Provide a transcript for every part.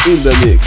in the mix.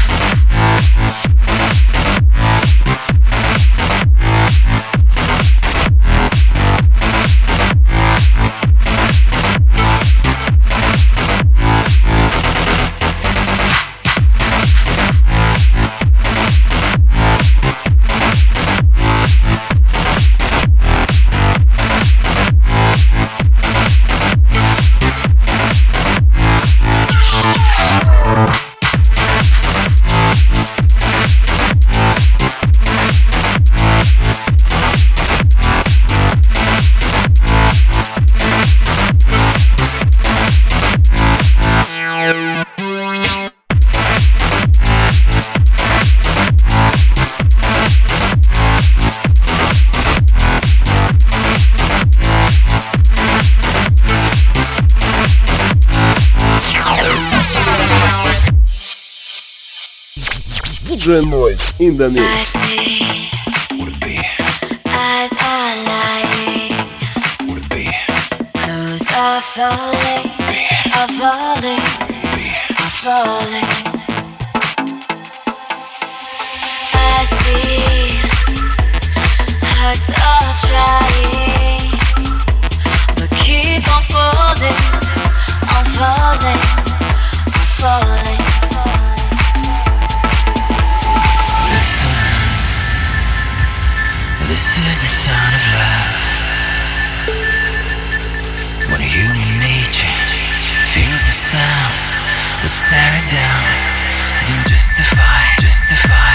DJ Noise in the mix. Would it be? Eyes are lying. Would it be? Clothes are falling, are falling, are falling. I see hearts are trying, but keep on falling, on falling, on falling. This is the sound of love. When human nature feels the sound, will tear it down, then justify